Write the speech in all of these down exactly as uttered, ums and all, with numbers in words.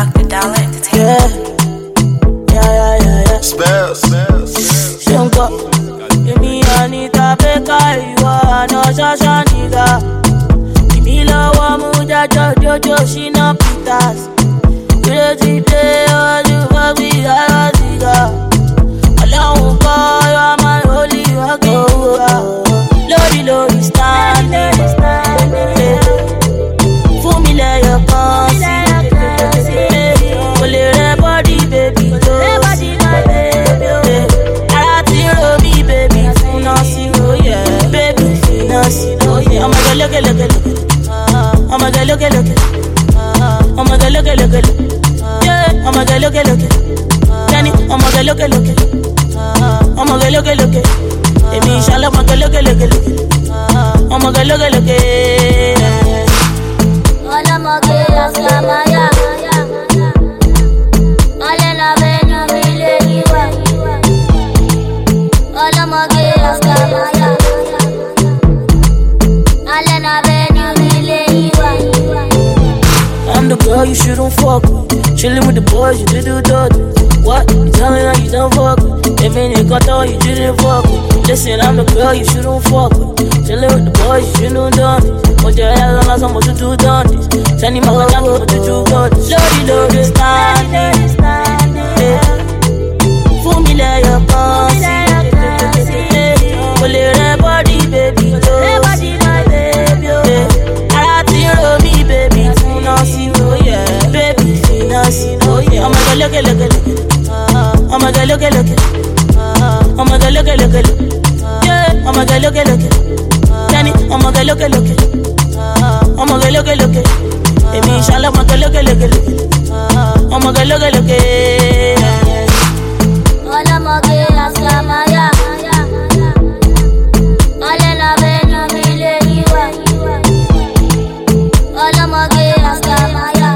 Doctor Dollar Entertainment. Yeah, yeah, yeah, yeah. Spells. Shanka. Give me Anita Baker, you are no Shasha nigga. Give me Lawa Muja Jojo Joshina Peters. You let it play, or you fuck me, I was nigga. Alone call, you are my holy rock. Lodi, Lodi, standing, standing. For me, let your cause. Pull it, body, baby, body, my baby. I tiro me, baby, finance, oh yeah, baby, finance, oh yeah. I'm a look, look, look. I'm a look, look, look. I'm a look, look, look. Yeah, I'm a look, look. Danny, I'm a look, look. I'm a look, look. Emi inshallah, I'm a look, look, look. I'm a look, look. Hola, Moguera, Samaya. Alena, Benu, Mileniwa. Hola, Moguera, Samaya. Alena, Benu, Mileniwa. I'm the girl you shouldn't fuck with. Chillin' with the boys, you did do dirty. What? You tellin' her you don't fuck with. If any got on, you didn't fuck with. Listen, I'm the girl you shouldn't fuck with. Chillin' with the boys, you shouldn't done this. Put your head on us, I'm to do done this. Send him out, I'm to do good. Lodi, Lodi, standing, standing. For me, let your cause. Pull it, body, baby, body, my baby. I tiro me, baby, finance, oh yeah, baby, finance, oh yeah. I'm a look, look, look. I'm a look, look, look. I'm a look, look, look. Yeah, I'm a look, look. Danny, I'm a look, look. I'm a look, look. Emi inshallah, I'm a look, look, look. I'm a look, look. Hola, Moguera, Samaya. Alena, Benu, Mileniwa. Hola, Moguera, Samaya.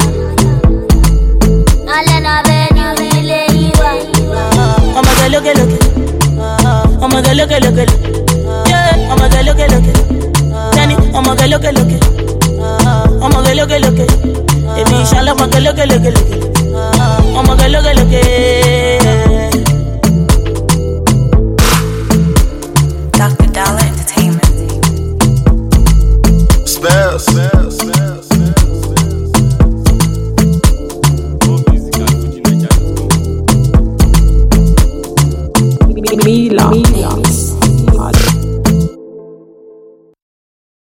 Alena, Benu, Mileniwa. I'm a look, look. I'm a look, look. Yeah, I'm a look, look. Danny, I'm a look, look. I'm a look, look. Emi inshallah, I'm a look, look. I'm a look, look. Doctor Dollar Entertainment. Spells. Mila.